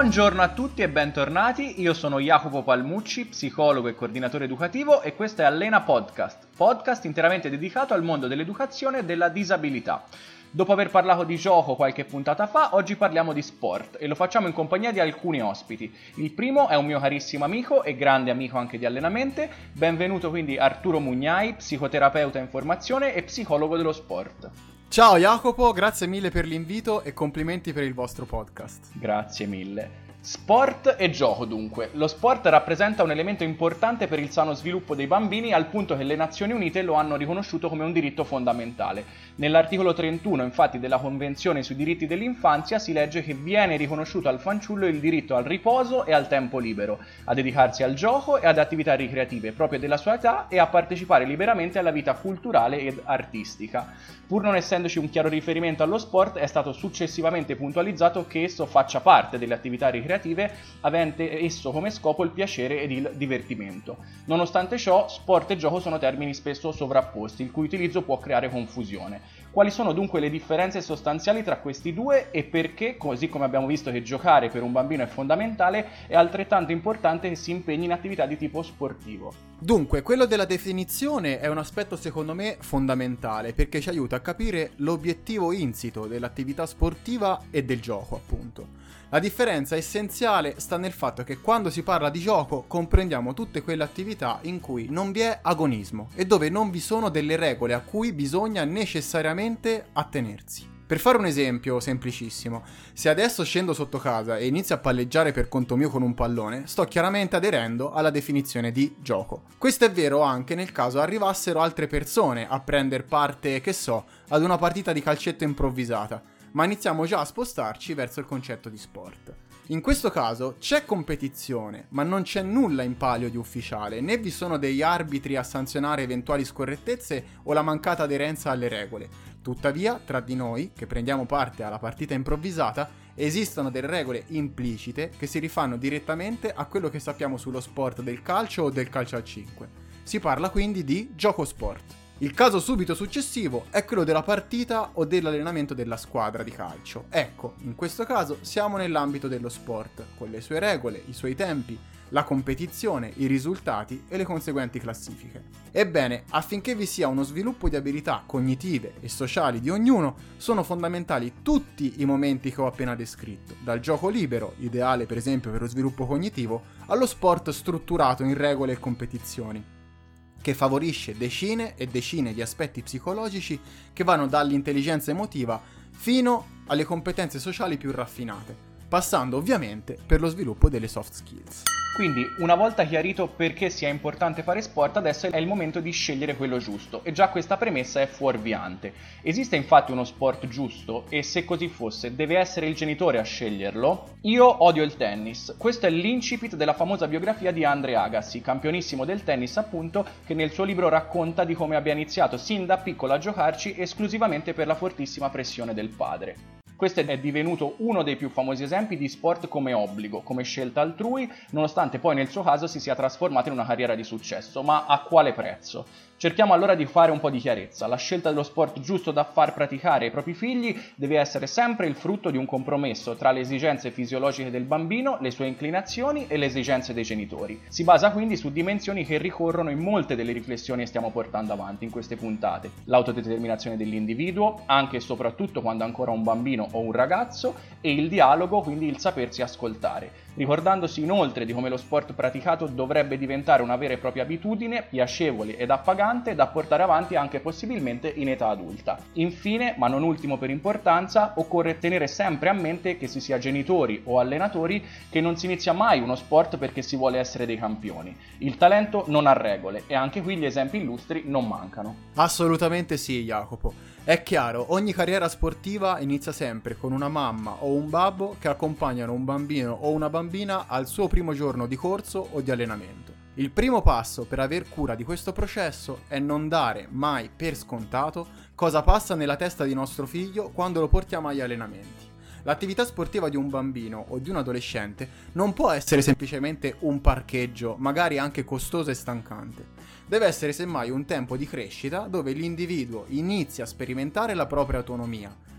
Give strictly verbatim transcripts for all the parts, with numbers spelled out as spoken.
Buongiorno a tutti e bentornati, io sono Jacopo Palmucci, psicologo e coordinatore educativo e questo è Allena Podcast, podcast interamente dedicato al mondo dell'educazione e della disabilità. Dopo aver parlato di gioco qualche puntata fa, oggi parliamo di sport e lo facciamo in compagnia di alcuni ospiti. Il primo è un mio carissimo amico e grande amico anche di Allenamente, benvenuto quindi Arturo Mugnai, psicoterapeuta in formazione e psicologo dello sport. Ciao Jacopo, grazie mille per l'invito e complimenti per il vostro podcast. Grazie mille. Sport e gioco dunque. Lo sport rappresenta un elemento importante per il sano sviluppo dei bambini al punto che le Nazioni Unite lo hanno riconosciuto come un diritto fondamentale. Nell'articolo trentuno infatti della Convenzione sui diritti dell'infanzia si legge che viene riconosciuto al fanciullo il diritto al riposo e al tempo libero, a dedicarsi al gioco e ad attività ricreative proprie della sua età e a partecipare liberamente alla vita culturale ed artistica. Pur non essendoci un chiaro riferimento allo sport, è stato successivamente puntualizzato che esso faccia parte delle attività ricreative, avente esso come scopo il piacere ed il divertimento. Nonostante ciò, sport e gioco sono termini spesso sovrapposti, il cui utilizzo può creare confusione. Quali sono dunque le differenze sostanziali tra questi due e perché, così come abbiamo visto che giocare per un bambino è fondamentale, è altrettanto importante che si impegni in attività di tipo sportivo? Dunque, quello della definizione è un aspetto secondo me fondamentale perché ci aiuta a capire l'obiettivo insito dell'attività sportiva e del gioco, appunto. La differenza essenziale sta nel fatto che quando si parla di gioco comprendiamo tutte quelle attività in cui non vi è agonismo e dove non vi sono delle regole a cui bisogna necessariamente attenersi. Per fare un esempio semplicissimo, se adesso scendo sotto casa e inizio a palleggiare per conto mio con un pallone, sto chiaramente aderendo alla definizione di gioco. Questo è vero anche nel caso arrivassero altre persone a prendere parte, che so, ad una partita di calcetto improvvisata, ma iniziamo già a spostarci verso il concetto di sport. In questo caso c'è competizione, ma non c'è nulla in palio di ufficiale, né vi sono degli arbitri a sanzionare eventuali scorrettezze o la mancata aderenza alle regole. Tuttavia, tra di noi, che prendiamo parte alla partita improvvisata, esistono delle regole implicite che si rifanno direttamente a quello che sappiamo sullo sport del calcio o del calcio a cinque. Si parla quindi di gioco sport. Il caso subito successivo è quello della partita o dell'allenamento della squadra di calcio. Ecco, in questo caso siamo nell'ambito dello sport, con le sue regole, i suoi tempi, la competizione, i risultati e le conseguenti classifiche. Ebbene, affinché vi sia uno sviluppo di abilità cognitive e sociali di ognuno, sono fondamentali tutti i momenti che ho appena descritto, dal gioco libero, ideale per esempio per lo sviluppo cognitivo, allo sport strutturato in regole e competizioni, che favorisce decine e decine di aspetti psicologici che vanno dall'intelligenza emotiva fino alle competenze sociali più raffinate, passando ovviamente per lo sviluppo delle soft skills. Quindi, una volta chiarito perché sia importante fare sport, adesso è il momento di scegliere quello giusto, e già questa premessa è fuorviante. Esiste infatti uno sport giusto, e se così fosse, deve essere il genitore a sceglierlo? Io odio il tennis. Questo è l'incipit della famosa biografia di Andre Agassi, campionissimo del tennis appunto, che nel suo libro racconta di come abbia iniziato sin da piccolo a giocarci esclusivamente per la fortissima pressione del padre. Questo è divenuto uno dei più famosi esempi di sport come obbligo, come scelta altrui, nonostante poi nel suo caso si sia trasformato in una carriera di successo. Ma a quale prezzo? Cerchiamo allora di fare un po' di chiarezza. La scelta dello sport giusto da far praticare ai propri figli deve essere sempre il frutto di un compromesso tra le esigenze fisiologiche del bambino, le sue inclinazioni e le esigenze dei genitori. Si basa quindi su dimensioni che ricorrono in molte delle riflessioni che stiamo portando avanti in queste puntate. L'autodeterminazione dell'individuo, anche e soprattutto quando è ancora un bambino o un ragazzo, e il dialogo, quindi il sapersi ascoltare, ricordandosi inoltre di come lo sport praticato dovrebbe diventare una vera e propria abitudine, piacevole ed appagante da portare avanti anche possibilmente in età adulta. Infine, ma non ultimo per importanza, occorre tenere sempre a mente che si sia genitori o allenatori che non si inizia mai uno sport perché si vuole essere dei campioni. Il talento non ha regole e anche qui gli esempi illustri non mancano. Assolutamente sì, Jacopo. È chiaro, ogni carriera sportiva inizia sempre con una mamma o un babbo che accompagnano un bambino o una bambina al suo primo giorno di corso o di allenamento. Il primo passo per aver cura di questo processo è non dare mai per scontato cosa passa nella testa di nostro figlio quando lo portiamo agli allenamenti. L'attività sportiva di un bambino o di un adolescente non può essere semplicemente un parcheggio, magari anche costoso e stancante. Deve essere semmai un tempo di crescita dove l'individuo inizia a sperimentare la propria autonomia,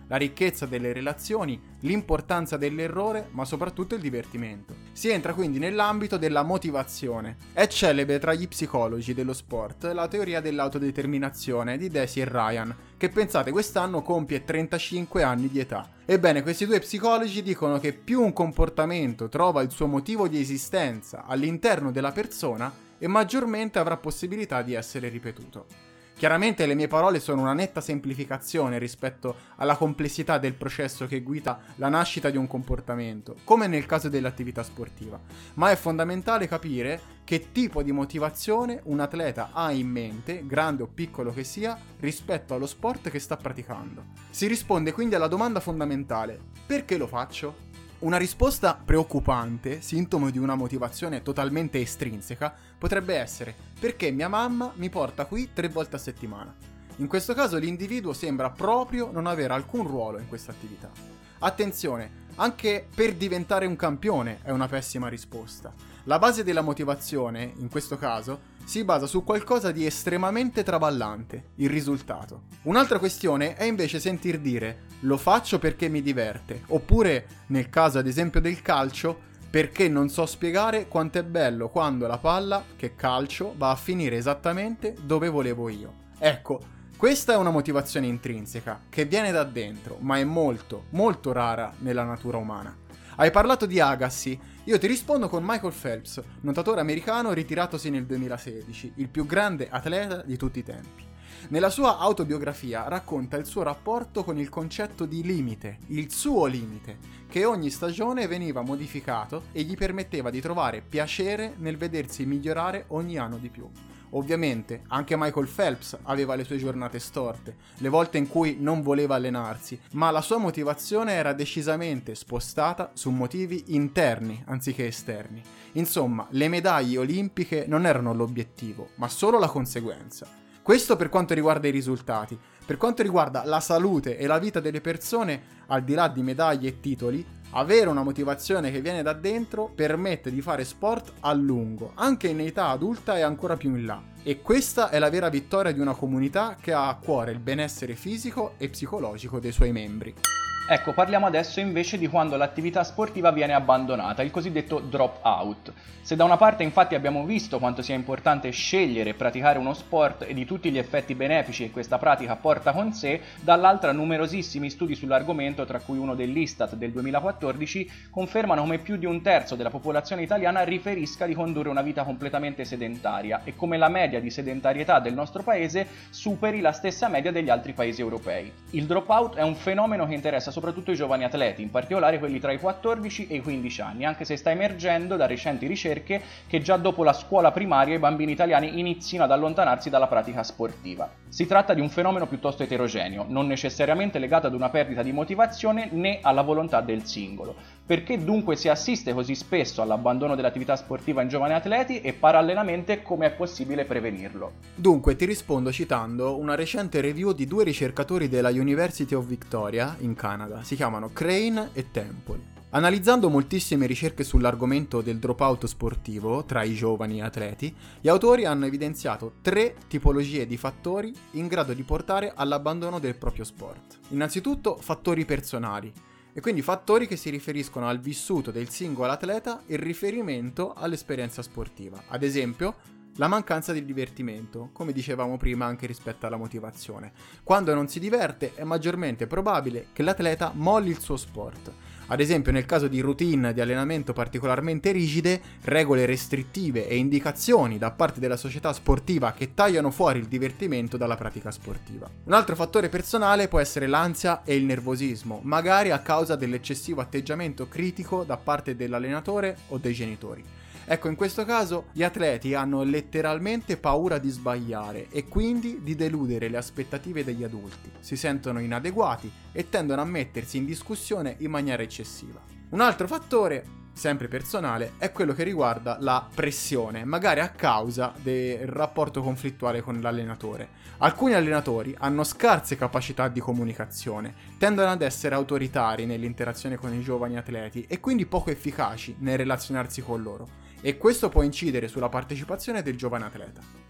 la ricchezza delle relazioni, l'importanza dell'errore, ma soprattutto il divertimento. Si entra quindi nell'ambito della motivazione. È celebre tra gli psicologi dello sport la teoria dell'autodeterminazione di Deci e Ryan, che pensate quest'anno compie trentacinque anni di età. Ebbene, questi due psicologi dicono che più un comportamento trova il suo motivo di esistenza all'interno della persona, e maggiormente avrà possibilità di essere ripetuto. Chiaramente le mie parole sono una netta semplificazione rispetto alla complessità del processo che guida la nascita di un comportamento, come nel caso dell'attività sportiva, ma è fondamentale capire che tipo di motivazione un atleta ha in mente, grande o piccolo che sia, rispetto allo sport che sta praticando. Si risponde quindi alla domanda fondamentale: perché lo faccio? Una risposta preoccupante, sintomo di una motivazione totalmente estrinseca, potrebbe essere: perché mia mamma mi porta qui tre volte a settimana. In questo caso l'individuo sembra proprio non avere alcun ruolo in questa attività. Attenzione, anche per diventare un campione è una pessima risposta. La base della motivazione, in questo caso, si basa su qualcosa di estremamente traballante, il risultato. Un'altra questione è invece sentir dire: lo faccio perché mi diverte, oppure, nel caso ad esempio del calcio, perché non so spiegare quanto è bello quando la palla, che calcio, va a finire esattamente dove volevo io. Ecco, questa è una motivazione intrinseca, che viene da dentro, ma è molto, molto rara nella natura umana. Hai parlato di Agassi, io ti rispondo con Michael Phelps, nuotatore americano ritiratosi nel duemilasedici, il più grande atleta di tutti i tempi. Nella sua autobiografia racconta il suo rapporto con il concetto di limite, il suo limite, che ogni stagione veniva modificato e gli permetteva di trovare piacere nel vedersi migliorare ogni anno di più. Ovviamente anche Michael Phelps aveva le sue giornate storte, le volte in cui non voleva allenarsi, ma la sua motivazione era decisamente spostata su motivi interni anziché esterni. Insomma, le medaglie olimpiche non erano l'obiettivo, ma solo la conseguenza. Questo per quanto riguarda i risultati. Per quanto riguarda la salute e la vita delle persone, al di là di medaglie e titoli, avere una motivazione che viene da dentro permette di fare sport a lungo, anche in età adulta e ancora più in là. E questa è la vera vittoria di una comunità che ha a cuore il benessere fisico e psicologico dei suoi membri. Ecco, parliamo adesso invece di quando l'attività sportiva viene abbandonata, il cosiddetto drop out. Se da una parte infatti abbiamo visto quanto sia importante scegliere e praticare uno sport e di tutti gli effetti benefici che questa pratica porta con sé, dall'altra numerosissimi studi sull'argomento, tra cui uno dell'Istat del duemilaquattordici, confermano come più di un terzo della popolazione italiana riferisca di condurre una vita completamente sedentaria e come la media di sedentarietà del nostro paese superi la stessa media degli altri paesi europei. Il drop out è un fenomeno che interessa soprattutto i giovani atleti, in particolare quelli tra i quattordici e i quindici anni, anche se sta emergendo da recenti ricerche che già dopo la scuola primaria i bambini italiani inizino ad allontanarsi dalla pratica sportiva. Si tratta di un fenomeno piuttosto eterogeneo, non necessariamente legato ad una perdita di motivazione né alla volontà del singolo. Perché dunque si assiste così spesso all'abbandono dell'attività sportiva in giovani atleti e parallelamente come è possibile prevenirlo? Dunque ti rispondo citando una recente review di due ricercatori della University of Victoria in Canada, si chiamano Crane e Temple. Analizzando moltissime ricerche sull'argomento del dropout sportivo tra i giovani atleti, gli autori hanno evidenziato tre tipologie di fattori in grado di portare all'abbandono del proprio sport. Innanzitutto fattori personali, e quindi fattori che si riferiscono al vissuto del singolo atleta in riferimento all'esperienza sportiva. Ad esempio, la mancanza di divertimento, come dicevamo prima anche rispetto alla motivazione. Quando non si diverte è maggiormente probabile che l'atleta molli il suo sport. Ad esempio nel caso di routine di allenamento particolarmente rigide, regole restrittive e indicazioni da parte della società sportiva che tagliano fuori il divertimento dalla pratica sportiva. Un altro fattore personale può essere l'ansia e il nervosismo, magari a causa dell'eccessivo atteggiamento critico da parte dell'allenatore o dei genitori. Ecco, in questo caso gli atleti hanno letteralmente paura di sbagliare e quindi di deludere le aspettative degli adulti, si sentono inadeguati e tendono a mettersi in discussione in maniera eccessiva. Un altro fattore, sempre personale, è quello che riguarda la pressione, magari a causa del rapporto conflittuale con l'allenatore. Alcuni allenatori hanno scarse capacità di comunicazione, tendono ad essere autoritari nell'interazione con i giovani atleti e quindi poco efficaci nel relazionarsi con loro. E questo può incidere sulla partecipazione del giovane atleta.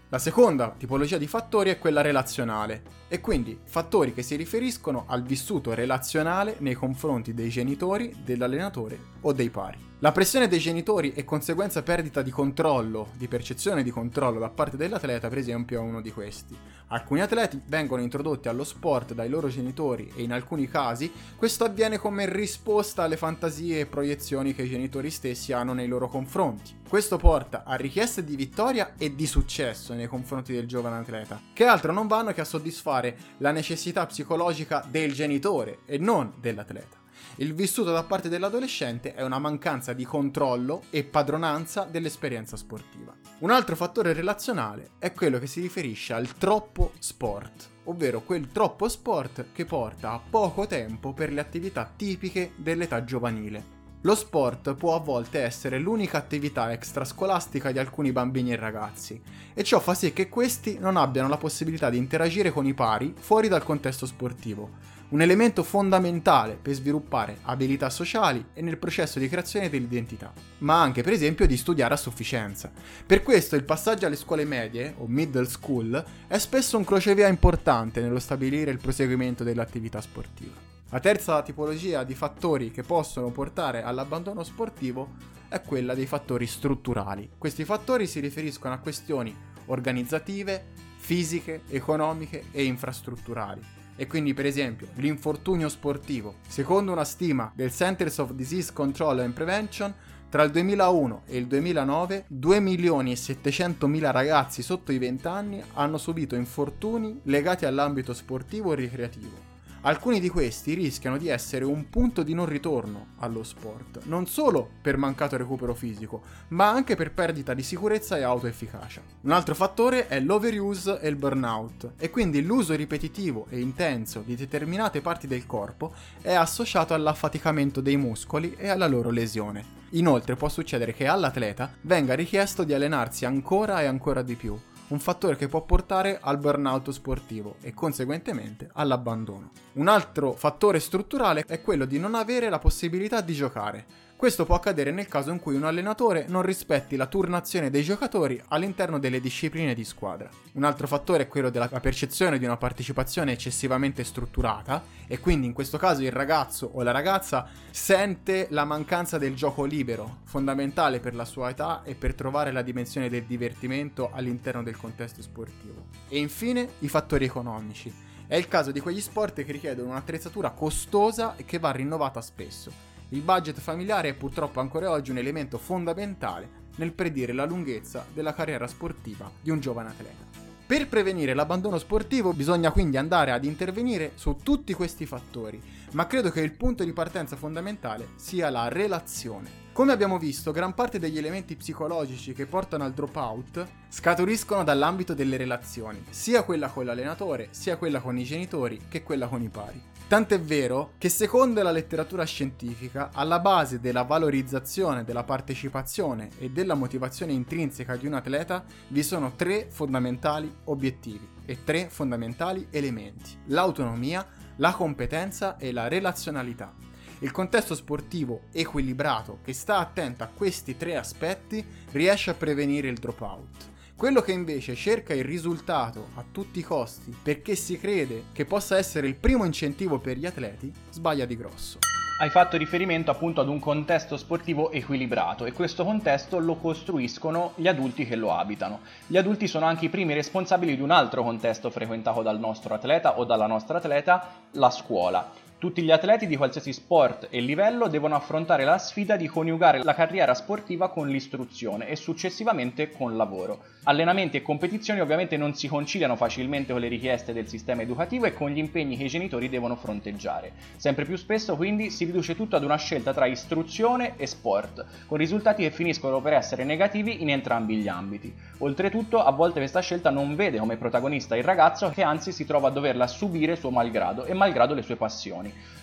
La seconda tipologia di fattori è quella relazionale, e quindi fattori che si riferiscono al vissuto relazionale nei confronti dei genitori, dell'allenatore o dei pari. La pressione dei genitori e conseguenza perdita di controllo, di percezione di controllo da parte dell'atleta, per esempio, è uno di questi. Alcuni atleti vengono introdotti allo sport dai loro genitori e in alcuni casi questo avviene come risposta alle fantasie e proiezioni che i genitori stessi hanno nei loro confronti. Questo porta a richieste di vittoria e di successo nei confronti del giovane atleta, che altro non vanno che a soddisfare la necessità psicologica del genitore e non dell'atleta. Il vissuto da parte dell'adolescente è una mancanza di controllo e padronanza dell'esperienza sportiva. Un altro fattore relazionale è quello che si riferisce al troppo sport, ovvero quel troppo sport che porta a poco tempo per le attività tipiche dell'età giovanile. Lo sport può a volte essere l'unica attività extrascolastica di alcuni bambini e ragazzi, e ciò fa sì che questi non abbiano la possibilità di interagire con i pari fuori dal contesto sportivo, un elemento fondamentale per sviluppare abilità sociali e nel processo di creazione dell'identità, ma anche per esempio di studiare a sufficienza. Per questo il passaggio alle scuole medie, o middle school, è spesso un crocevia importante nello stabilire il proseguimento dell'attività sportiva. La terza tipologia di fattori che possono portare all'abbandono sportivo è quella dei fattori strutturali. Questi fattori si riferiscono a questioni organizzative, fisiche, economiche e infrastrutturali. E quindi, per esempio, l'infortunio sportivo. Secondo una stima del Centers of Disease Control and Prevention, tra il duemilauno e il duemilanove due milioni e settecentomila ragazzi sotto i venti anni hanno subito infortuni legati all'ambito sportivo e ricreativo. Alcuni di questi rischiano di essere un punto di non ritorno allo sport, non solo per mancato recupero fisico, ma anche per perdita di sicurezza e autoefficacia. Un altro fattore è l'overuse e il burnout, e quindi l'uso ripetitivo e intenso di determinate parti del corpo è associato all'affaticamento dei muscoli e alla loro lesione. Inoltre può succedere che all'atleta venga richiesto di allenarsi ancora e ancora di più, un fattore che può portare al burnout sportivo e conseguentemente all'abbandono. Un altro fattore strutturale è quello di non avere la possibilità di giocare. Questo può accadere nel caso in cui un allenatore non rispetti la turnazione dei giocatori all'interno delle discipline di squadra. Un altro fattore è quello della percezione di una partecipazione eccessivamente strutturata, e quindi in questo caso il ragazzo o la ragazza sente la mancanza del gioco libero, fondamentale per la sua età e per trovare la dimensione del divertimento all'interno del contesto sportivo. E infine i fattori economici. È il caso di quegli sport che richiedono un'attrezzatura costosa e che va rinnovata spesso. Il budget familiare è purtroppo ancora oggi un elemento fondamentale nel predire la lunghezza della carriera sportiva di un giovane atleta. Per prevenire l'abbandono sportivo bisogna quindi andare ad intervenire su tutti questi fattori, ma credo che il punto di partenza fondamentale sia la relazione. Come abbiamo visto, gran parte degli elementi psicologici che portano al dropout scaturiscono dall'ambito delle relazioni, sia quella con l'allenatore, sia quella con i genitori, che quella con i pari. Tant'è vero che secondo la letteratura scientifica, alla base della valorizzazione, della partecipazione e della motivazione intrinseca di un atleta vi sono tre fondamentali obiettivi e tre fondamentali elementi: l'autonomia, la competenza e la relazionalità. Il contesto sportivo equilibrato che sta attento a questi tre aspetti riesce a prevenire il dropout. Quello che invece cerca il risultato a tutti i costi perché si crede che possa essere il primo incentivo per gli atleti, sbaglia di grosso. Hai fatto riferimento appunto ad un contesto sportivo equilibrato, e questo contesto lo costruiscono gli adulti che lo abitano. Gli adulti sono anche i primi responsabili di un altro contesto frequentato dal nostro atleta o dalla nostra atleta, la scuola. Tutti gli atleti di qualsiasi sport e livello devono affrontare la sfida di coniugare la carriera sportiva con l'istruzione e successivamente con lavoro. Allenamenti e competizioni ovviamente non si conciliano facilmente con le richieste del sistema educativo e con gli impegni che i genitori devono fronteggiare. Sempre più spesso quindi si riduce tutto ad una scelta tra istruzione e sport, con risultati che finiscono per essere negativi in entrambi gli ambiti. Oltretutto, a volte questa scelta non vede come protagonista il ragazzo, che anzi si trova a doverla subire suo malgrado e malgrado le sue passioni.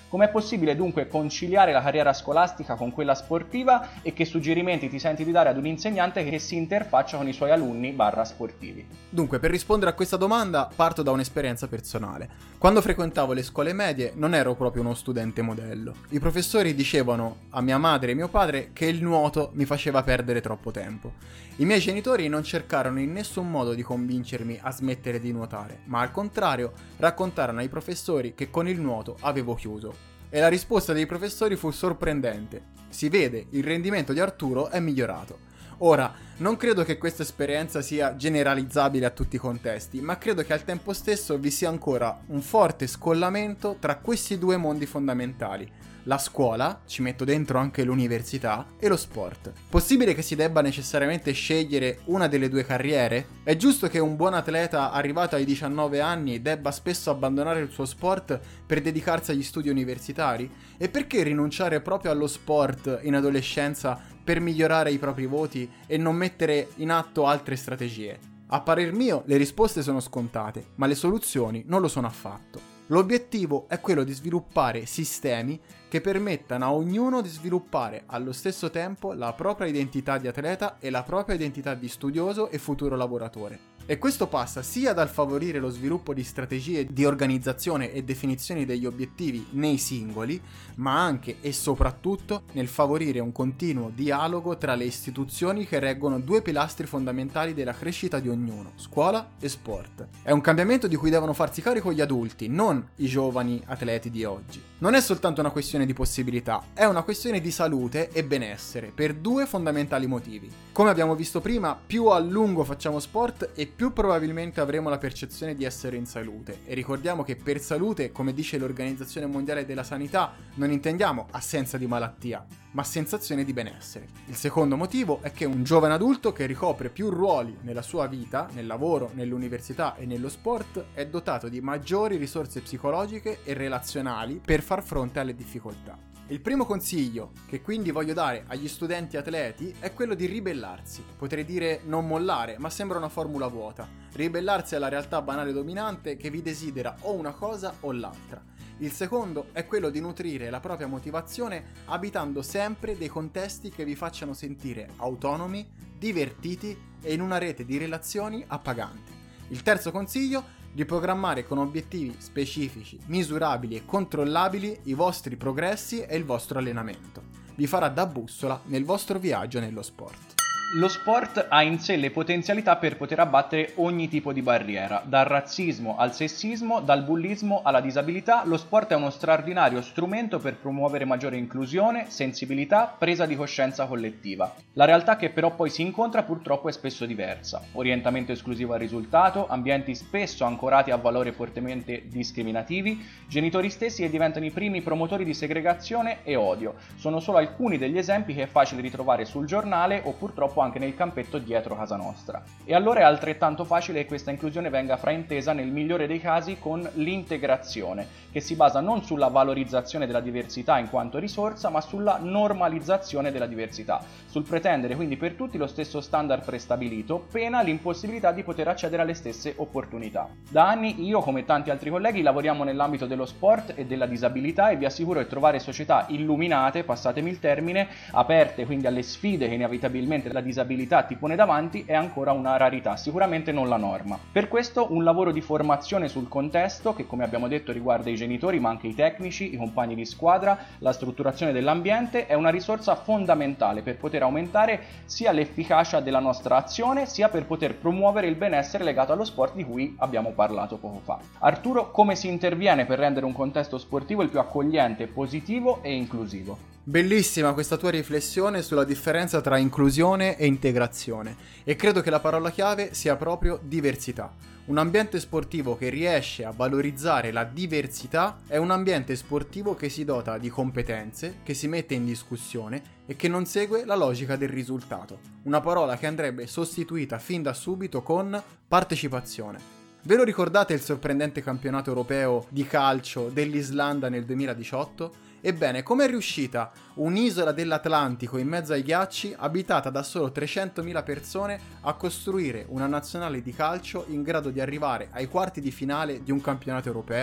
Com'è possibile dunque conciliare la carriera scolastica con quella sportiva e che suggerimenti ti senti di dare ad un insegnante che si interfaccia con i suoi alunni barra sportivi? Dunque, per rispondere a questa domanda parto da un'esperienza personale. Quando frequentavo le scuole medie non ero proprio uno studente modello. I professori dicevano a mia madre e mio padre che il nuoto mi faceva perdere troppo tempo. I miei genitori non cercarono in nessun modo di convincermi a smettere di nuotare, ma al contrario raccontarono ai professori che con il nuoto avevo chiuso. E la risposta dei professori fu sorprendente. Si vede, il rendimento di Arturo è migliorato. Ora, non credo che questa esperienza sia generalizzabile a tutti i contesti, ma credo che al tempo stesso vi sia ancora un forte scollamento tra questi due mondi fondamentali. La scuola, ci metto dentro anche l'università, e lo sport. Possibile che si debba necessariamente scegliere una delle due carriere? È giusto che un buon atleta arrivato ai diciannove anni debba spesso abbandonare il suo sport per dedicarsi agli studi universitari? E perché rinunciare proprio allo sport in adolescenza per migliorare i propri voti e non mettere in atto altre strategie? A parer mio le risposte sono scontate, ma le soluzioni non lo sono affatto. L'obiettivo è quello di sviluppare sistemi che permettano a ognuno di sviluppare allo stesso tempo la propria identità di atleta e la propria identità di studioso e futuro lavoratore. E questo passa sia dal favorire lo sviluppo di strategie di organizzazione e definizione degli obiettivi nei singoli, ma anche e soprattutto nel favorire un continuo dialogo tra le istituzioni che reggono due pilastri fondamentali della crescita di ognuno, scuola e sport. È un cambiamento di cui devono farsi carico gli adulti, non i giovani atleti di oggi. Non è soltanto una questione di possibilità, è una questione di salute e benessere, per due fondamentali motivi. Come abbiamo visto prima, più a lungo facciamo sport e più probabilmente avremo la percezione di essere in salute. E ricordiamo che per salute, come dice l'Organizzazione Mondiale della Sanità, non intendiamo assenza di malattia, ma sensazione di benessere. Il secondo motivo è che un giovane adulto che ricopre più ruoli nella sua vita, nel lavoro, nell'università e nello sport, è dotato di maggiori risorse psicologiche e relazionali per far fronte alle difficoltà. Il primo consiglio che quindi voglio dare agli studenti atleti è quello di ribellarsi. Potrei dire non mollare, ma sembra una formula vuota. Ribellarsi alla realtà banale dominante che vi desidera o una cosa o l'altra. Il secondo è quello di nutrire la propria motivazione abitando sempre dei contesti che vi facciano sentire autonomi, divertiti e in una rete di relazioni appagante. Il terzo consiglio: di programmare con obiettivi specifici, misurabili e controllabili i vostri progressi e il vostro allenamento. Vi farà da bussola nel vostro viaggio nello sport. Lo sport ha in sé le potenzialità per poter abbattere ogni tipo di barriera, dal razzismo al sessismo, dal bullismo alla disabilità. Lo sport è uno straordinario strumento per promuovere maggiore inclusione, sensibilità, presa di coscienza collettiva. La realtà che però poi si incontra purtroppo è spesso diversa. Orientamento esclusivo al risultato, ambienti spesso ancorati a valori fortemente discriminativi, genitori stessi che diventano i primi promotori di segregazione e odio. Sono solo alcuni degli esempi che è facile ritrovare sul giornale o purtroppo anche nel campetto dietro casa nostra. E allora è altrettanto facile che questa inclusione venga fraintesa nel migliore dei casi con l'integrazione, che si basa non sulla valorizzazione della diversità in quanto risorsa, ma sulla normalizzazione della diversità, sul pretendere quindi per tutti lo stesso standard prestabilito, pena l'impossibilità di poter accedere alle stesse opportunità. Da anni io, come tanti altri colleghi, lavoriamo nell'ambito dello sport e della disabilità e vi assicuro che trovare società illuminate, passatemi il termine, aperte quindi alle sfide che inevitabilmente la disabilità ti pone davanti è ancora una rarità, sicuramente non la norma. Per questo un lavoro di formazione sul contesto, che come abbiamo detto riguarda i genitori ma anche i tecnici, i compagni di squadra, la strutturazione dell'ambiente, è una risorsa fondamentale per poter aumentare sia l'efficacia della nostra azione sia per poter promuovere il benessere legato allo sport di cui abbiamo parlato poco fa. Arturo, come si interviene per rendere un contesto sportivo il più accogliente, positivo e inclusivo? Bellissima questa tua riflessione sulla differenza tra inclusione e integrazione, e credo che la parola chiave sia proprio diversità. Un ambiente sportivo che riesce a valorizzare la diversità è un ambiente sportivo che si dota di competenze, che si mette in discussione e che non segue la logica del risultato. Una parola che andrebbe sostituita fin da subito con partecipazione. Ve lo ricordate il sorprendente campionato europeo di calcio dell'Islanda nel duemiladiciotto? Ebbene, com'è riuscita un'isola dell'Atlantico in mezzo ai ghiacci, abitata da solo trecentomila persone, a costruire una nazionale di calcio in grado di arrivare ai quarti di finale di un campionato europeo?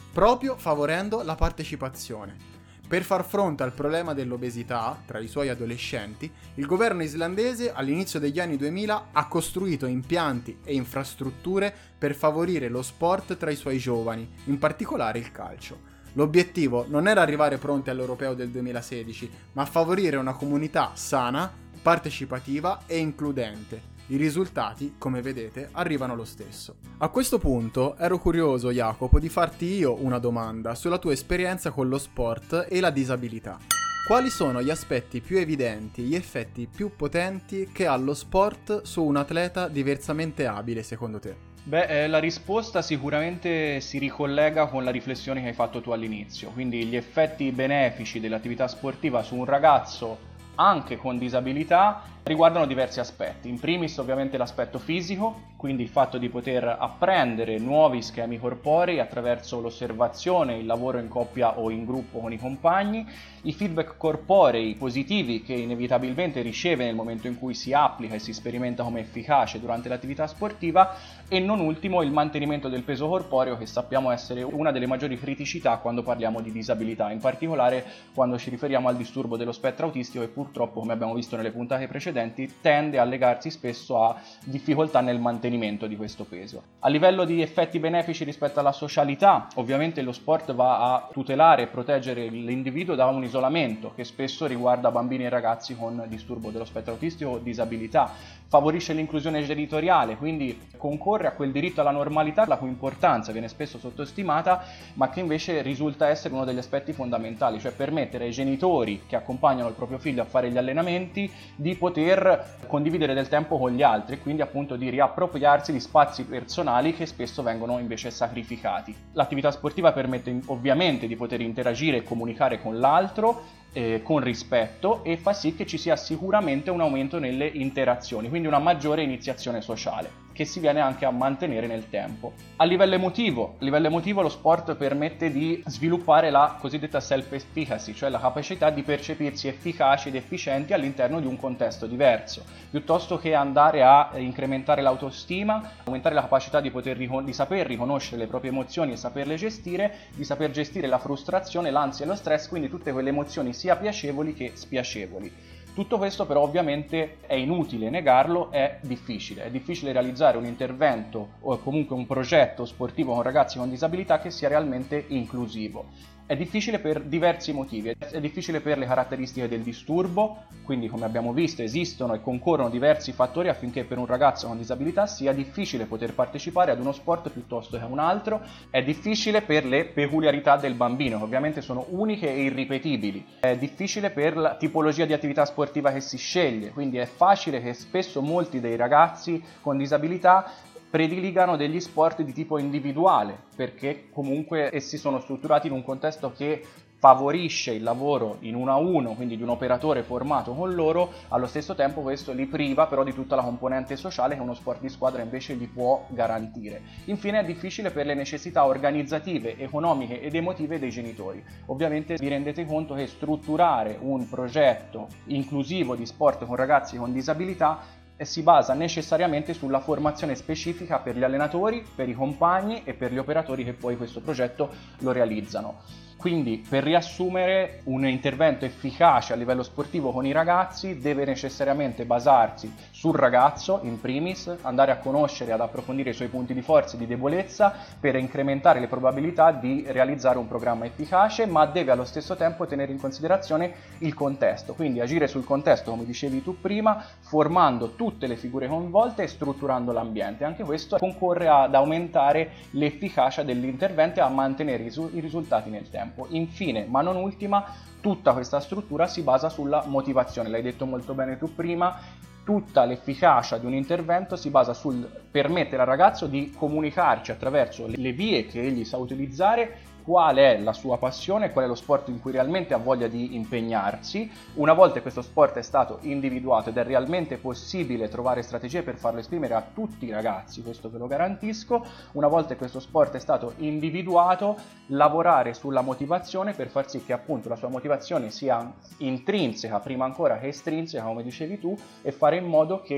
proprio favorendo la partecipazione. Per far fronte al problema dell'obesità tra i suoi adolescenti, il governo islandese all'inizio degli anni duemila ha costruito impianti e infrastrutture per favorire lo sport tra i suoi giovani, in particolare il calcio. L'obiettivo non era arrivare pronti all'Europeo del duemilasedici, ma favorire una comunità sana, partecipativa e includente. I risultati, come vedete, arrivano lo stesso. A questo punto ero curioso, Jacopo, di farti io una domanda sulla tua esperienza con lo sport e la disabilità. Quali sono gli aspetti più evidenti, gli effetti più potenti che ha lo sport su un atleta diversamente abile, secondo te? Beh, eh, la risposta sicuramente si ricollega con la riflessione che hai fatto tu all'inizio, quindi gli effetti benefici dell'attività sportiva su un ragazzo anche con disabilità riguardano diversi aspetti. In primis ovviamente l'aspetto fisico, quindi il fatto di poter apprendere nuovi schemi corporei attraverso l'osservazione, il lavoro in coppia o in gruppo con i compagni, i feedback corporei positivi che inevitabilmente riceve nel momento in cui si applica e si sperimenta come efficace durante l'attività sportiva, e non ultimo il mantenimento del peso corporeo, che sappiamo essere una delle maggiori criticità quando parliamo di disabilità, in particolare quando ci riferiamo al disturbo dello spettro autistico, e purtroppo, come abbiamo visto nelle puntate precedenti, tende a legarsi spesso a difficoltà nel mantenimento di questo peso. A livello di effetti benefici rispetto alla socialità, ovviamente lo sport va a tutelare e proteggere l'individuo da un isolamento che spesso riguarda bambini e ragazzi con disturbo dello spettro autistico o disabilità. Favorisce l'inclusione genitoriale, quindi concorre a quel diritto alla normalità la cui importanza viene spesso sottostimata, ma che invece risulta essere uno degli aspetti fondamentali, cioè permettere ai genitori che accompagnano il proprio figlio a fare gli allenamenti di poter condividere del tempo con gli altri, e quindi appunto di riappropriarsi di spazi personali che spesso vengono invece sacrificati. L'attività sportiva permette ovviamente di poter interagire e comunicare con l'altro Eh, con rispetto, e fa sì che ci sia sicuramente un aumento nelle interazioni, quindi una maggiore iniziazione sociale che si viene anche a mantenere nel tempo. A livello emotivo, a livello emotivo lo sport permette di sviluppare la cosiddetta self-efficacy, cioè la capacità di percepirsi efficaci ed efficienti all'interno di un contesto diverso, piuttosto che andare a incrementare l'autostima, aumentare la capacità di, poter ricon- di saper riconoscere le proprie emozioni e saperle gestire, di saper gestire la frustrazione, l'ansia e lo stress, quindi tutte quelle emozioni sia piacevoli che spiacevoli. Tutto questo però ovviamente è inutile negarlo, è difficile, è difficile realizzare un intervento o comunque un progetto sportivo con ragazzi con disabilità che sia realmente inclusivo. È difficile per diversi motivi, è difficile per le caratteristiche del disturbo, quindi come abbiamo visto esistono e concorrono diversi fattori affinché per un ragazzo con disabilità sia difficile poter partecipare ad uno sport piuttosto che a un altro, è difficile per le peculiarità del bambino, che ovviamente sono uniche e irripetibili, è difficile per la tipologia di attività sportiva che si sceglie, quindi è facile che spesso molti dei ragazzi con disabilità prediligano degli sport di tipo individuale, perché comunque essi sono strutturati in un contesto che favorisce il lavoro in uno a uno, quindi di un operatore formato con loro. Allo stesso tempo questo li priva però di tutta la componente sociale che uno sport di squadra invece gli può garantire. Infine è difficile per le necessità organizzative, economiche ed emotive dei genitori. Ovviamente vi rendete conto che strutturare un progetto inclusivo di sport con ragazzi con disabilità e si basa necessariamente sulla formazione specifica per gli allenatori, per i compagni e per gli operatori che poi questo progetto lo realizzano. Quindi, per riassumere, un intervento efficace a livello sportivo con i ragazzi deve necessariamente basarsi sul ragazzo in primis, andare a conoscere e ad approfondire i suoi punti di forza e di debolezza per incrementare le probabilità di realizzare un programma efficace, ma deve allo stesso tempo tenere in considerazione il contesto, quindi agire sul contesto, come dicevi tu prima, formando tutte le figure coinvolte e strutturando l'ambiente. Anche questo concorre ad aumentare l'efficacia dell'intervento e a mantenere i, su- i risultati nel tempo. Infine, ma non ultima, tutta questa struttura si basa sulla motivazione, l'hai detto molto bene tu prima. Tutta l'efficacia di un intervento si basa sul permettere al ragazzo di comunicarci attraverso le vie che egli sa utilizzare qual è la sua passione, qual è lo sport in cui realmente ha voglia di impegnarsi. Una volta che questo sport è stato individuato ed è realmente possibile trovare strategie per farlo esprimere a tutti i ragazzi, questo ve lo garantisco, una volta che questo sport è stato individuato, lavorare sulla motivazione per far sì che appunto la sua motivazione sia intrinseca prima ancora che estrinseca, come dicevi tu, e fare in modo che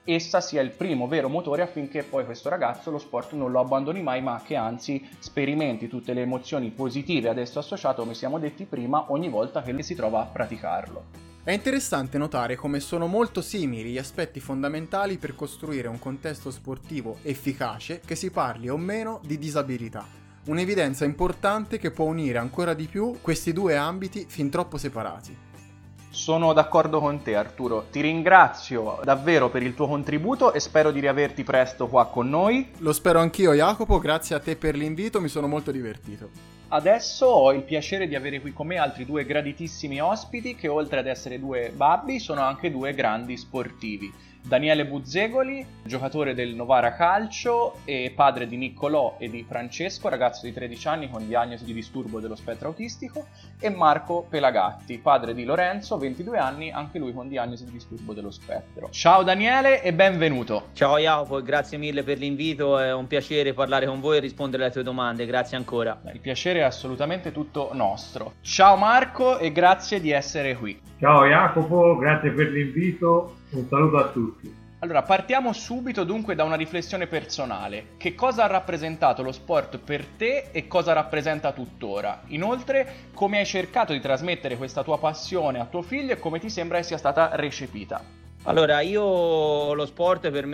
essa sia il primo vero motore affinché poi questo ragazzo lo sport non lo abbandoni mai, ma che anzi sperimenti tutte le emozioni positive ad esso associate, come siamo detti prima, ogni volta che si trova a praticarlo. È interessante notare come sono molto simili gli aspetti fondamentali per costruire un contesto sportivo efficace, che si parli o meno di disabilità. Un'evidenza importante che può unire ancora di più questi due ambiti fin troppo separati. Sono d'accordo con te, Arturo. Ti ringrazio davvero per il tuo contributo e spero di riaverti presto qua con noi. Lo spero anch'io, Jacopo, grazie a te per l'invito, mi sono molto divertito. Adesso ho il piacere di avere qui con me altri due graditissimi ospiti che, oltre ad essere due babbi, sono anche due grandi sportivi. Daniele Buzzegoli, giocatore del Novara Calcio e padre di Niccolò e di Francesco, ragazzo di tredici anni con diagnosi di disturbo dello spettro autistico, e Marco Pelagatti, padre di Lorenzo, ventidue anni, anche lui con diagnosi di disturbo dello spettro. Ciao Daniele e benvenuto. Ciao Jacopo, grazie mille per l'invito, è un piacere parlare con voi e rispondere alle tue domande, grazie ancora. Il piacere è assolutamente tutto nostro. Ciao Marco e grazie di essere qui. Ciao Jacopo, grazie per l'invito, un saluto a tutti. Allora, partiamo subito dunque da una riflessione personale. Che cosa ha rappresentato lo sport per te e cosa rappresenta tuttora? Inoltre, come hai cercato di trasmettere questa tua passione a tuo figlio e come ti sembra che sia stata recepita? Allora, io lo sport per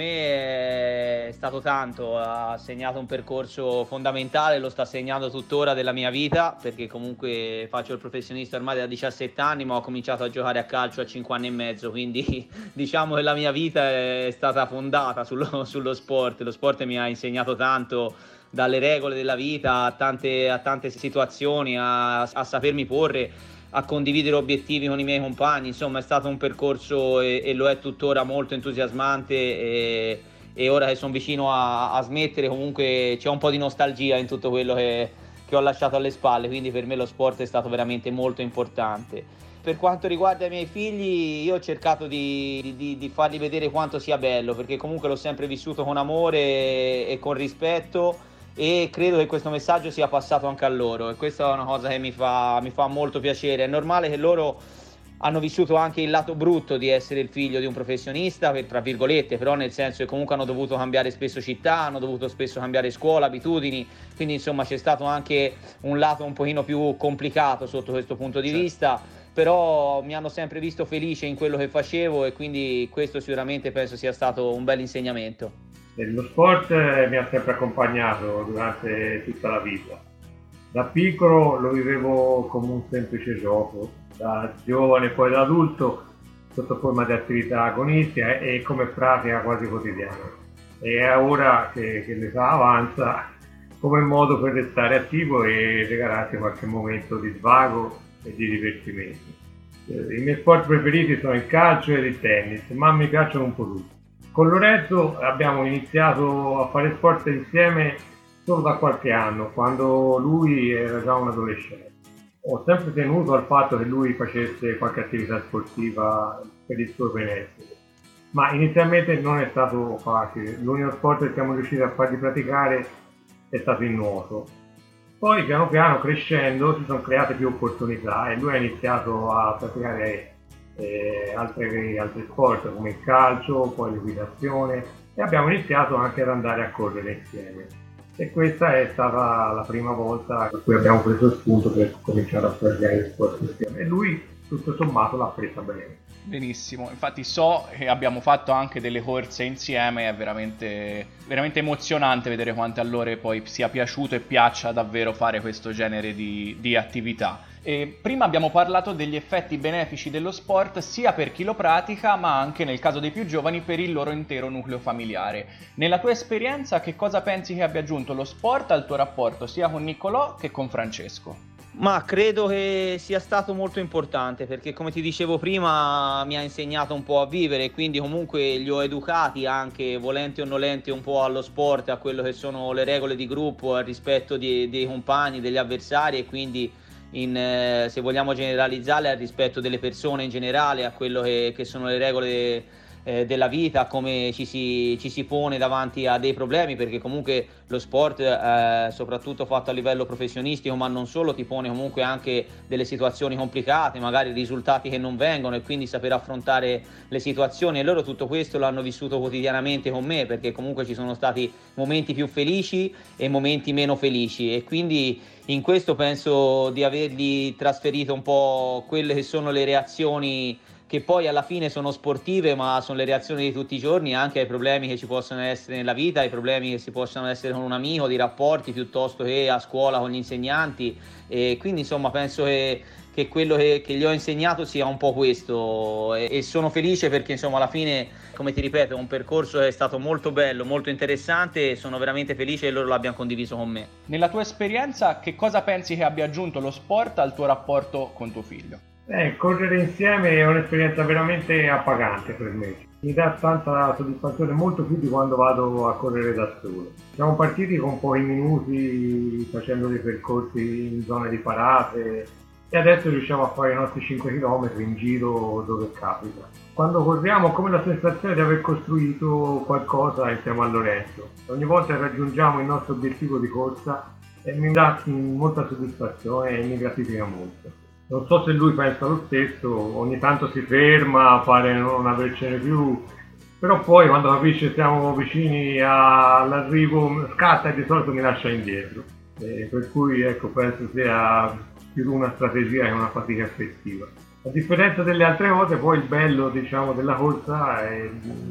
me è stato tanto, ha segnato un percorso fondamentale, lo sta segnando tuttora della mia vita, perché comunque faccio il professionista ormai da diciassette anni, ma ho cominciato a giocare a calcio a cinque anni e mezzo, quindi diciamo che la mia vita è stata fondata sullo, sullo sport. Lo sport mi ha insegnato tanto, dalle regole della vita a tante, a tante situazioni, a, a sapermi porre, a condividere obiettivi con i miei compagni. Insomma, è stato un percorso e, e lo è tuttora molto entusiasmante, e, e ora che sono vicino a, a smettere comunque c'è un po' di nostalgia in tutto quello che, che ho lasciato alle spalle, quindi per me lo sport è stato veramente molto importante. Per quanto riguarda i miei figli, io ho cercato di, di, di fargli vedere quanto sia bello, perché comunque l'ho sempre vissuto con amore e, e con rispetto, e credo che questo messaggio sia passato anche a loro, e questa è una cosa che mi fa, mi fa molto piacere. È normale che loro hanno vissuto anche il lato brutto di essere il figlio di un professionista, per, tra virgolette, però nel senso che comunque hanno dovuto cambiare spesso città, hanno dovuto spesso cambiare scuola, abitudini, quindi insomma c'è stato anche un lato un pochino più complicato sotto questo punto di certo. vista, però mi hanno sempre visto felice in quello che facevo, e quindi questo sicuramente penso sia stato un bel insegnamento. Lo sport mi ha sempre accompagnato durante tutta la vita. Da piccolo lo vivevo come un semplice gioco, da giovane e poi da adulto sotto forma di attività agonistica e come pratica quasi quotidiana. E ora che, che l'età avanza, come modo per restare attivo e regalarsi qualche momento di svago e di divertimento. I miei sport preferiti sono il calcio e il tennis, ma mi piacciono un po' tutti. Con Lorenzo abbiamo iniziato a fare sport insieme solo da qualche anno, quando lui era già un adolescente. Ho sempre tenuto al fatto che lui facesse qualche attività sportiva per il suo benessere, ma inizialmente non è stato facile. L'unico sport che siamo riusciti a fargli praticare è stato il nuoto. Poi piano piano, crescendo, si sono create più opportunità e lui ha iniziato a praticare Eh, altri, altri sport come il calcio, poi l'equitazione, e abbiamo iniziato anche ad andare a correre insieme, e questa è stata la prima volta per cui abbiamo preso spunto per cominciare a praticare sport insieme, e lui tutto sommato l'ha presa bene. Benissimo, infatti so che abbiamo fatto anche delle corse insieme, è veramente, veramente emozionante vedere quante a loro poi sia piaciuto e piaccia davvero fare questo genere di, di attività. E prima abbiamo parlato degli effetti benefici dello sport sia per chi lo pratica, ma anche nel caso dei più giovani per il loro intero nucleo familiare. Nella tua esperienza, che cosa pensi che abbia aggiunto lo sport al tuo rapporto sia con Niccolò che con Francesco? Ma credo che sia stato molto importante, perché come ti dicevo prima mi ha insegnato un po' a vivere, quindi comunque li ho educati anche, volenti o nolenti, un po' allo sport, a quello che sono le regole di gruppo, al rispetto di, dei compagni, degli avversari, e quindi in, eh, se vogliamo generalizzare, al rispetto delle persone in generale, a quello che, che sono le regole eh, della vita, come ci si, ci si pone davanti a dei problemi, perché comunque lo sport, eh, soprattutto fatto a livello professionistico, ma non solo, ti pone comunque anche delle situazioni complicate, magari risultati che non vengono, e quindi saper affrontare le situazioni. E loro tutto questo l'hanno vissuto quotidianamente con me, perché comunque ci sono stati momenti più felici e momenti meno felici, e quindi in questo penso di avergli trasferito un po' quelle che sono le reazioni che poi alla fine sono sportive, ma sono le reazioni di tutti i giorni anche ai problemi che ci possono essere nella vita, ai problemi che si possono essere con un amico, di rapporti, piuttosto che a scuola con gli insegnanti. E quindi insomma penso che, che quello che, che gli ho insegnato sia un po' questo, e, e sono felice perché insomma alla fine, come ti ripeto, è un percorso che è stato molto bello, molto interessante, e sono veramente felice che loro l'abbiano condiviso con me. Nella tua esperienza, che cosa pensi che abbia aggiunto lo sport al tuo rapporto con tuo figlio? Eh, correre insieme è un'esperienza veramente appagante per me. Mi dà tanta soddisfazione, molto più di quando vado a correre da solo. Siamo partiti con pochi minuti, facendo dei percorsi in zone di parate, e adesso riusciamo a fare i nostri cinque chilometri in giro dove capita. Quando corriamo ho come la sensazione di aver costruito qualcosa insieme a Lorenzo. Ogni volta che raggiungiamo il nostro obiettivo di corsa, e mi dà molta soddisfazione e mi gratifica molto. Non so se lui pensa lo stesso, ogni tanto si ferma, pare non avercene più, però poi quando capisce che siamo vicini all'arrivo scatta e di solito mi lascia indietro. E per cui ecco, penso sia più una strategia che una fatica effettiva. A differenza delle altre cose, poi il bello, diciamo, della corsa, è,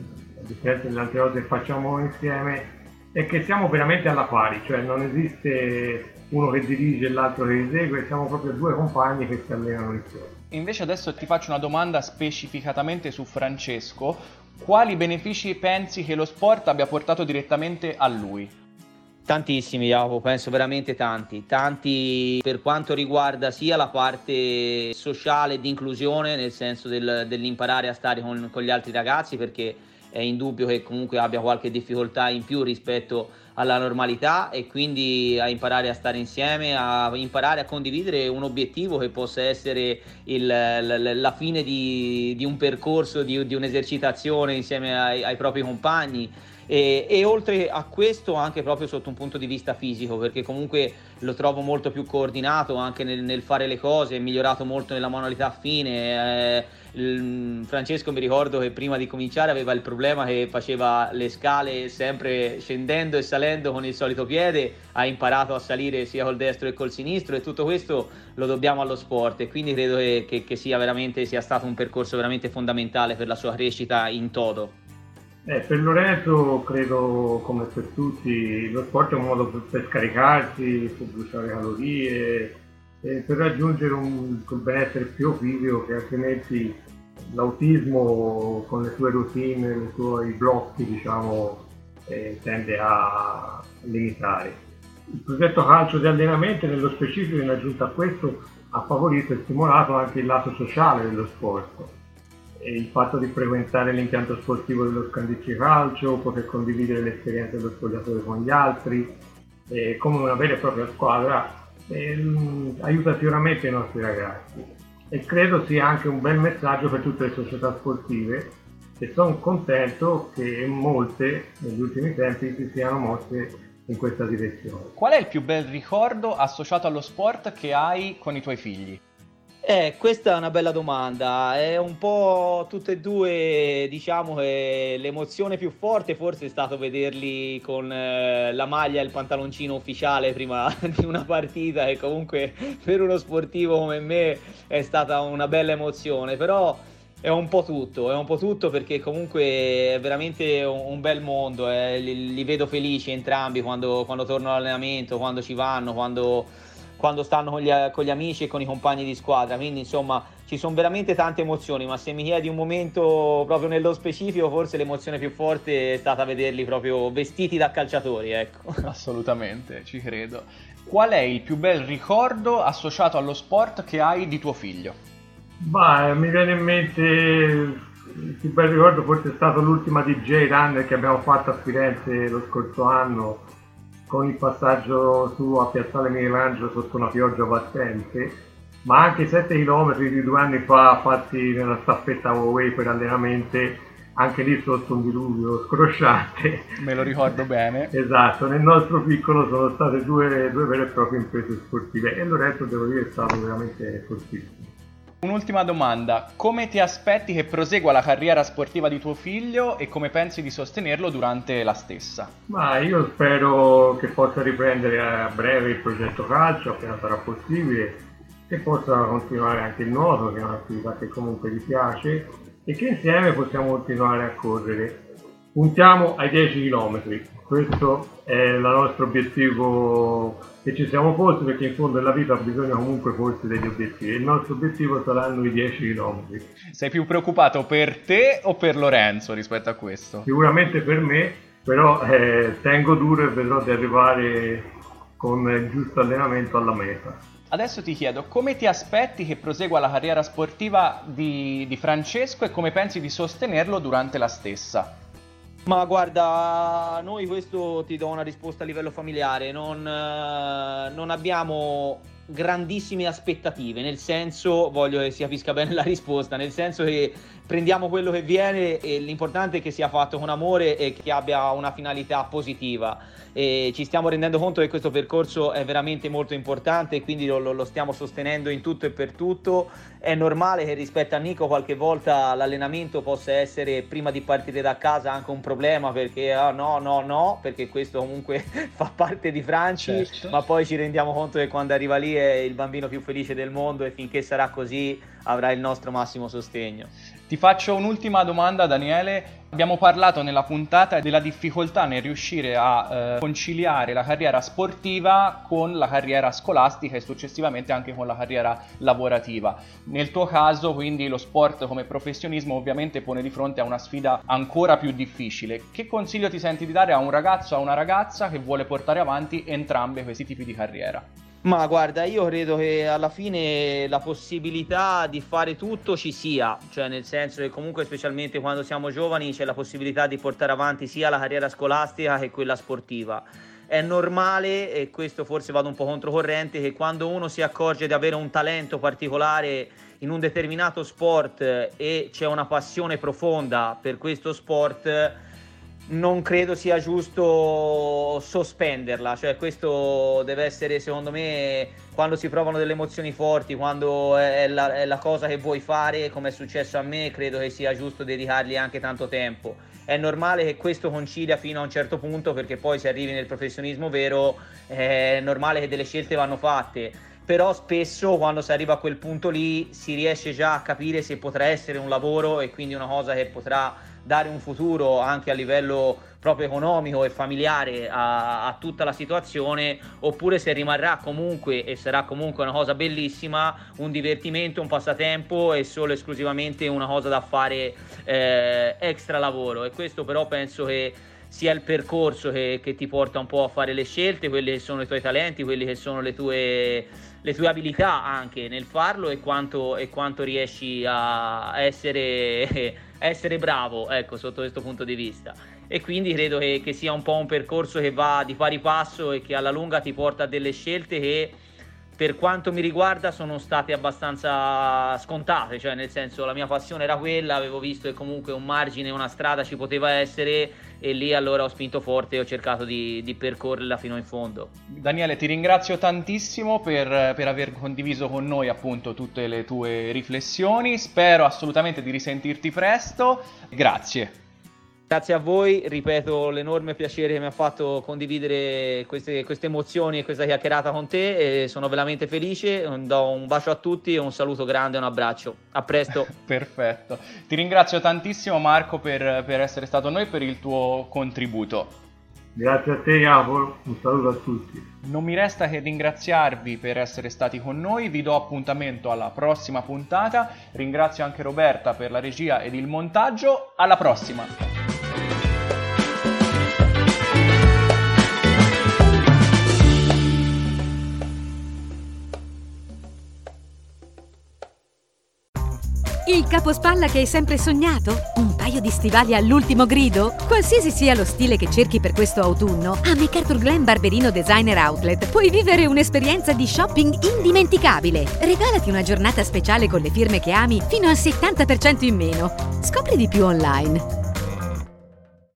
a differenza delle altre cose che facciamo insieme, è che siamo veramente alla pari, cioè non esiste uno che dirige e l'altro che esegue, siamo proprio due compagni che si allenano insieme. Invece adesso ti faccio una domanda specificatamente su Francesco. Quali benefici pensi che lo sport abbia portato direttamente a lui? Tantissimi, Jacopo, penso veramente tanti, tanti per quanto riguarda sia la parte sociale di inclusione, nel senso del, dell'imparare a stare con, con gli altri ragazzi, perché è indubbio che comunque abbia qualche difficoltà in più rispetto alla normalità, e quindi a imparare a stare insieme, a imparare a condividere un obiettivo che possa essere il, la, la fine di, di un percorso, di, di un'esercitazione insieme ai, ai propri compagni. E, e oltre a questo anche proprio sotto un punto di vista fisico, perché comunque lo trovo molto più coordinato anche nel, nel fare le cose, è migliorato molto nella manualità fine. Eh, il, Francesco, mi ricordo che prima di cominciare aveva il problema che faceva le scale sempre scendendo e salendo con il solito piede, ha imparato a salire sia col destro che col sinistro, e tutto questo lo dobbiamo allo sport, e quindi credo che, che, che sia veramente sia stato un percorso veramente fondamentale per la sua crescita in toto. Eh, per Lorenzo credo, come per tutti, lo sport è un modo per, per scaricarsi, per bruciare calorie, eh, per raggiungere un, un benessere psicofisico che altrimenti l'autismo con le sue routine, i suoi blocchi, diciamo, eh, tende a limitare. Il progetto calcio di allenamento, nello specifico, in aggiunta a questo, ha favorito e stimolato anche il lato sociale dello sport. E il fatto di frequentare l'impianto sportivo dello Scandicci Calcio, poter condividere l'esperienza dello spogliatoio con gli altri, eh, come una vera e propria squadra, eh, aiuta sicuramente i nostri ragazzi, e credo sia anche un bel messaggio per tutte le società sportive, e sono contento che molte negli ultimi tempi si siano mosse in questa direzione. Qual è il più bel ricordo associato allo sport che hai con i tuoi figli? Eh, questa è una bella domanda, è un po' tutte e due, diciamo che l'emozione più forte forse è stato vederli con eh, la maglia e il pantaloncino ufficiale prima di una partita, e comunque per uno sportivo come me è stata una bella emozione, però è un po' tutto, è un po' tutto perché comunque è veramente un, un bel mondo, eh, li, li vedo felici entrambi quando, quando tornano all'allenamento, quando ci vanno, quando... quando stanno con gli, con gli amici e con i compagni di squadra, quindi insomma ci sono veramente tante emozioni, ma se mi chiedi un momento proprio nello specifico, forse l'emozione più forte è stata vederli proprio vestiti da calciatori, ecco. Assolutamente, ci credo. Qual è il più bel ricordo associato allo sport che hai di tuo figlio? Bah, mi viene in mente il più bel ricordo forse è stato l'ultima D J Run che abbiamo fatto a Firenze lo scorso anno, con il passaggio su a Piazzale Michelangelo sotto una pioggia battente, ma anche i sette chilometri di due anni fa fatti nella staffetta away per allenamento anche lì sotto un diluvio scrosciante. Me lo ricordo bene. Esatto, nel nostro piccolo sono state due, due vere e proprie imprese sportive e Lorenzo, devo dire, è stato veramente fortissimo. Un'ultima domanda, come ti aspetti che prosegua la carriera sportiva di tuo figlio e come pensi di sostenerlo durante la stessa? Ma io spero che possa riprendere a breve il progetto calcio appena sarà possibile, che possa continuare anche il nuoto, che è un'attività che comunque gli piace, e che insieme possiamo continuare a correre. Puntiamo ai dieci chilometri, questo è il nostro obiettivo che ci siamo posti, perché in fondo nella vita bisogna comunque porsi degli obiettivi. Il nostro obiettivo saranno i dieci chilometri. Sei più preoccupato per te o per Lorenzo rispetto a questo? Sicuramente per me, però eh, tengo duro e vedrò di arrivare con il giusto allenamento alla meta. Adesso ti chiedo, come ti aspetti che prosegua la carriera sportiva di, di Francesco e come pensi di sostenerlo durante la stessa? Ma guarda, noi questo ti do una risposta a livello familiare, non, eh, non abbiamo grandissime aspettative, nel senso, voglio che si capisca bene la risposta, nel senso che prendiamo quello che viene e l'importante è che sia fatto con amore e che abbia una finalità positiva. E ci stiamo rendendo conto che questo percorso è veramente molto importante e quindi lo, lo stiamo sostenendo in tutto e per tutto. È normale che rispetto a Nico qualche volta l'allenamento possa essere, prima di partire da casa, anche un problema, perché ah, no, no, no, perché questo comunque fa parte di Franci, certo. Ma poi ci rendiamo conto che quando arriva lì è il bambino più felice del mondo e finché sarà così avrà il nostro massimo sostegno. Ti faccio un'ultima domanda, Daniele. Abbiamo parlato nella puntata della difficoltà nel riuscire a eh, conciliare la carriera sportiva con la carriera scolastica e successivamente anche con la carriera lavorativa. Nel tuo caso, quindi, lo sport come professionismo ovviamente pone di fronte a una sfida ancora più difficile. Che consiglio ti senti di dare a un ragazzo o a una ragazza che vuole portare avanti entrambi questi tipi di carriera? Ma guarda, io credo che alla fine la possibilità di fare tutto ci sia, cioè nel senso che comunque specialmente quando siamo giovani c'è la possibilità di portare avanti sia la carriera scolastica che quella sportiva. È normale, e questo forse vado un po' controcorrente, che quando uno si accorge di avere un talento particolare in un determinato sport e c'è una passione profonda per questo sport, non credo sia giusto sospenderla, cioè questo deve essere, secondo me, quando si provano delle emozioni forti, quando è la, è la cosa che vuoi fare, come è successo a me, credo che sia giusto dedicargli anche tanto tempo. È normale che questo concilia fino a un certo punto, perché poi se arrivi nel professionismo vero è normale che delle scelte vanno fatte, però spesso quando si arriva a quel punto lì si riesce già a capire se potrà essere un lavoro e quindi una cosa che potrà dare un futuro anche a livello proprio economico e familiare a, a tutta la situazione, oppure se rimarrà comunque e sarà comunque una cosa bellissima, un divertimento, un passatempo e solo esclusivamente una cosa da fare eh, extra lavoro. E questo però penso che sia il percorso che, che ti porta un po' a fare le scelte, quelli che sono i tuoi talenti, quelli che sono le tue, le tue abilità anche nel farlo e quanto, e quanto riesci a essere, essere bravo, ecco, sotto questo punto di vista. E quindi credo che, che sia un po' un percorso che va di pari passo e che alla lunga ti porta a delle scelte che, per quanto mi riguarda, sono state abbastanza scontate, cioè nel senso, la mia passione era quella, avevo visto che comunque un margine, una strada ci poteva essere e lì allora ho spinto forte e ho cercato di, di percorrerla fino in fondo. Daniele, ti ringrazio tantissimo per, per aver condiviso con noi appunto tutte le tue riflessioni, spero assolutamente di risentirti presto, grazie. Grazie a voi, ripeto l'enorme piacere che mi ha fatto condividere queste, queste emozioni e questa chiacchierata con te e sono veramente felice, do un bacio a tutti e un saluto grande e un abbraccio, a presto. Perfetto, ti ringrazio tantissimo Marco per, per essere stato con noi e per il tuo contributo. Grazie a te Jacopo, un saluto a tutti. Non mi resta che ringraziarvi per essere stati con noi, vi do appuntamento alla prossima puntata, ringrazio anche Roberta per la regia ed il montaggio, alla prossima! Il capospalla che hai sempre sognato? Un paio di stivali all'ultimo grido? Qualsiasi sia lo stile che cerchi per questo autunno, a MacArthurGlen Barberino Designer Outlet puoi vivere un'esperienza di shopping indimenticabile. Regalati una giornata speciale con le firme che ami fino al settanta per cento in meno. Scopri di più online.